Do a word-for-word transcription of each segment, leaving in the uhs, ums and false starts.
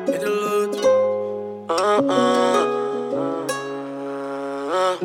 Ah, ah, ah,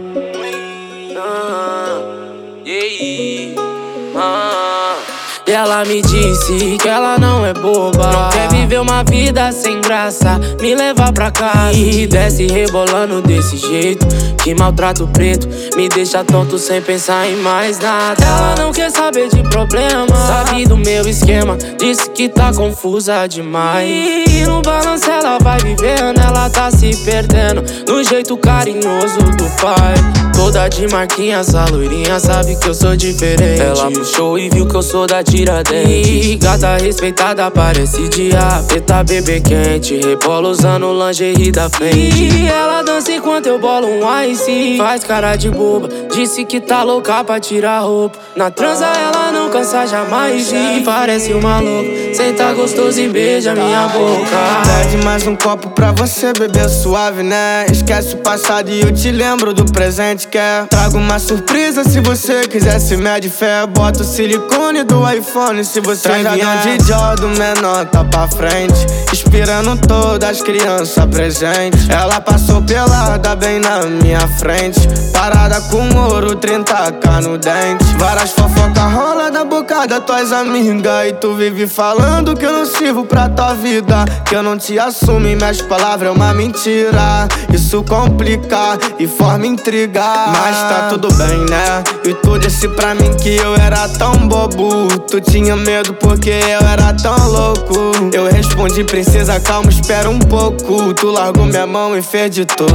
ah, yeah, ah. E ela me disse que ela não é boba, não quer viver uma vida sem graça, me levar pra casa e desce rebolando desse jeito que maltrata o preto, me deixa tonto sem pensar em mais nada. Ela não quer saber de problema, sabe do meu esquema, disse que tá confusa demais. E no balanço ela vai vivendo, ela tá se perdendo no jeito carinhoso do pai. Toda de marquinhas, a loirinha sabe que eu sou diferente. Ela puxou e viu que eu sou da Tiradentes. E gata respeitada, parece diabeta, bebê quente, rebola usando lingerie da frente. E ela dança enquanto eu bolo um ice, faz cara de boba, disse que tá louca pra tirar roupa. Na transa ela não cansa jamais e parece uma louca, senta gostoso e beija minha boca. Pede mais um copo pra você beber suave, né? Esquece o passado e eu te lembro do presente. Quer? Trago uma surpresa se você quiser, se mede fé. Bota o silicone do iPhone se você vier. De Dior do menor tá pra frente, inspirando todas as crianças presentes. Ela passou pelada bem na minha frente, parada com ouro, trinta k no dente. Várias fofoca rola da boca das tuas amigas, e tu vive falando que eu não sirvo pra tua vida, que eu não te assumo e minhas palavras é uma mentira. Isso complica e forma intriga, mas tá tudo bem, né? E tu disse pra mim que eu era tão bobo, tu tinha medo porque eu era tão louco. Eu respondi, princesa, calma, espera um pouco. Tu largou minha mão e fez de tolo.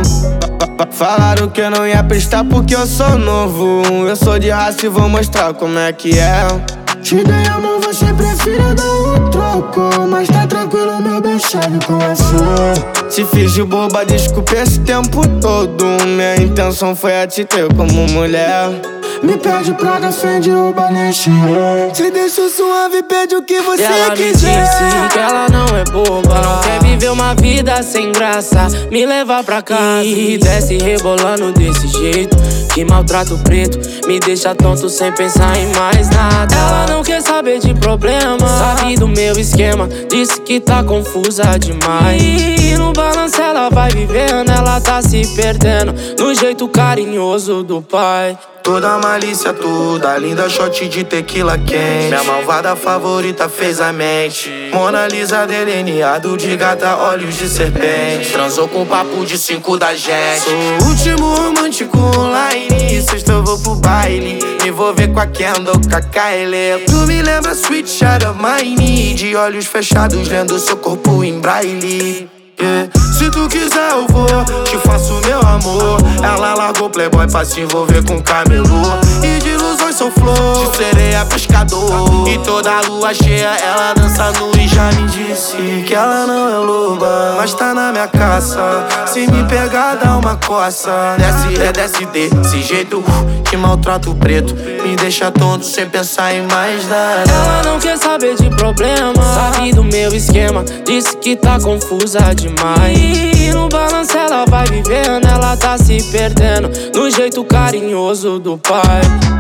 Falaram que eu não ia prestar porque eu sou novo, eu sou de raça e vou mostrar como é que é. Te dei a mão, você prefere dar um troco, mas tá tranquilo, meu bem, chave com a sua. Te fiz de boba, desculpa esse tempo todo, minha intenção foi a te ter como mulher. Me pede pra defender o balete, te deixo suave, pede o que você ela quiser. Ela me disse que ela não é boba, não quer viver uma vida sem graça, me levar pra casa e desce rebolando desse jeito que maltrata o preto, me deixa tonto sem pensar em mais nada. Ela não quer saber de problema, sabe do meu esquema, disse que tá confusa demais. E no balanço ela vai vivendo, ela tá se perdendo no jeito carinhoso do pai. Toda malícia, toda linda, shot de tequila quente. Minha malvada favorita fez a mente. Mona Lisa delineado de gata, olhos de serpente. Transou com papo de cinco da gente. Sou o último romântico online, sexta eu vou pro baile, me envolver com a Kendall, com a Kylie. Tu me lembra Sweet Child of Mine, de olhos fechados lendo seu corpo em braille. Yeah. Se tu quiser eu vou, te faço meu amor. Ela largou playboy pra se envolver com camelô, e de ilusões sou flor, de sereia pescador. E toda lua cheia ela dança nu e já me disse que ela não é loba, mas tá na minha caça. Se me pegar dá uma coça, desce, é desce desse jeito que maltrata o preto, me deixa tonto sem pensar em mais nada. Ela não quer saber de problema, sabe do meu esquema, disse que tá confusa demais. E no balanço ela vai vivendo, ela tá se perdendo no jeito carinhoso do pai.